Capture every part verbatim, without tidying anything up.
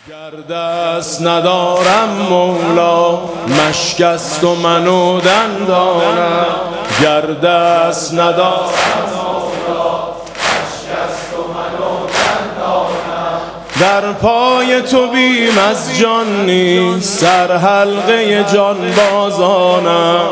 گر دست ندارم مولا، مشک است و من و دندانم. گر دست ندارم مولا، مشک است و من و دندانم. در پای تو بیم از جان نیست، سر حلقه جان بازانم.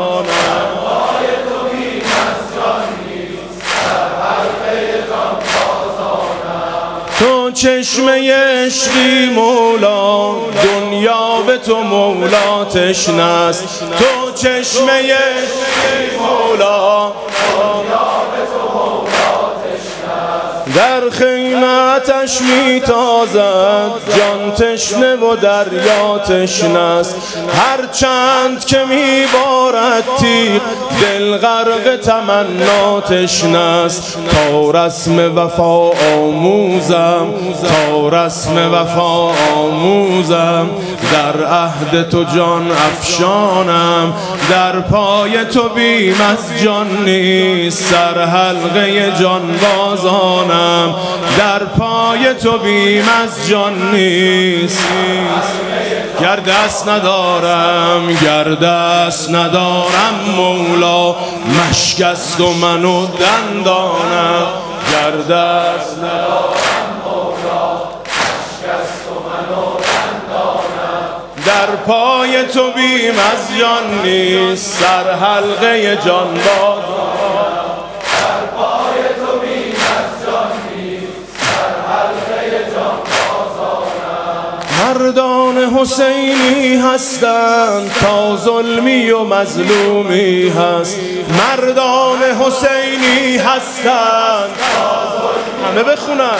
تو چشمه عشقی مولا، دنیا به تو مولا تشنه است. تو چشمه عشقی مولا، دنیا به تو مولا تشنه است. در خیمتش میتازد جان تشنه و دریا تشنه است. هر چند که میبارد تیغ دل غرق تمنا تشنه است. تا رسم وفا آموزم، تا رسم وفا آموزم، در عهد تو جان افشانم. در پای تو بیم از جان نیست، سر حلقه جان بازانم. در پای تو بیم از جان نیست. گر دست ندارم، گر دست ندارم مولا، مشک است و من و دندانم. گر دست ندارم مولا، مشک است و من و دندانم. در پای تو بیم از جان نیست، سر حلقه جان بازانم. در پای تو بیم از جان نیست، سر حلقه جان بازانم. مردان حسینی هستند تا ظلمی و مظلومی هست. مردان حسینی هستند تا ظلمی همه بخونن.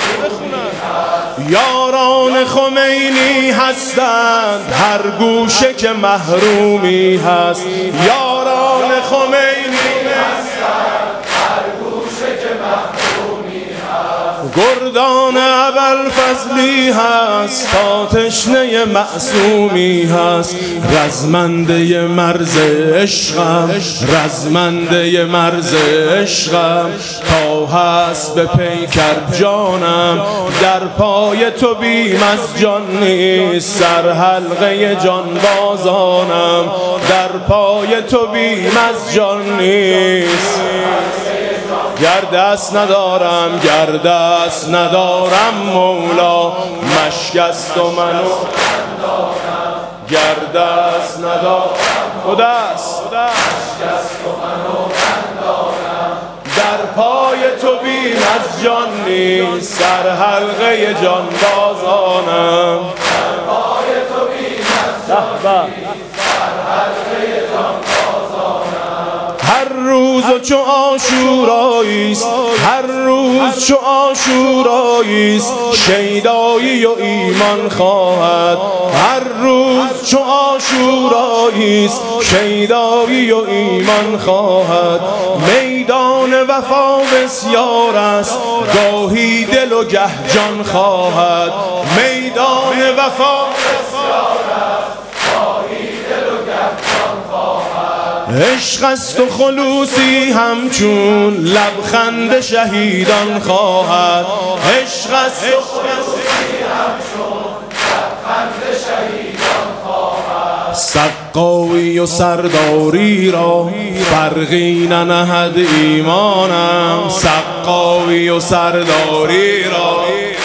یاران خمینی هستند هر گوشه که محرومی هست. یاران خمینی هستند هر گوشه که محرومی هست. گردان ابوالفضلی هست تا تشنه معصومی هست. رزمنده مرز عشقم، رزمنده مرز عشقم، تا هست به پیکر جانم. در پای تو بیم از جان نیست، سر حلقه جان بازانم. در پای تو بیم از جان نیست. گر دست ندارم، گر دست ندارم مولا، مشک است و من و دندانم. گر دست ندارم و دست مشک است و من و دندانم. در پای تو بیم از جان نیست، سر حلقه جان بازانم. در پای تو بیم از جان نیست، سر حلقه جان بازانم. هر روز چو عاشوراییست، هر روز چو عاشوراییست، شیدایی و ایمان خواهد. هر روز چو عاشوراییست، شیدایی و ایمان خواهد. میدان وفا بسیار است، گاهی دل و گه جان خواهد. میدان وفا بسیار است، گاهی دل و گه جان خواهد. عشق است و خلوصی همچون لبخند شهیدان خواهد. عشق است و خلوصی همچون لبخند شهیدان خواهد. سقایی و سرداری را فرقی ننهد ایمانم. سقایی و سرداری را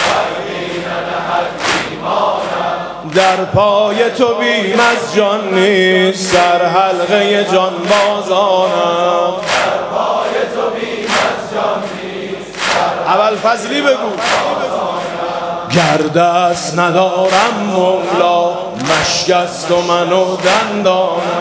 در پای تو بیم از جان نیست، سر حلقه جان بازانم. در پای تو بیم از جان نیست، ابوالفضلی بگو. گر دست ندارم مولا، مشک است و من و دندانم.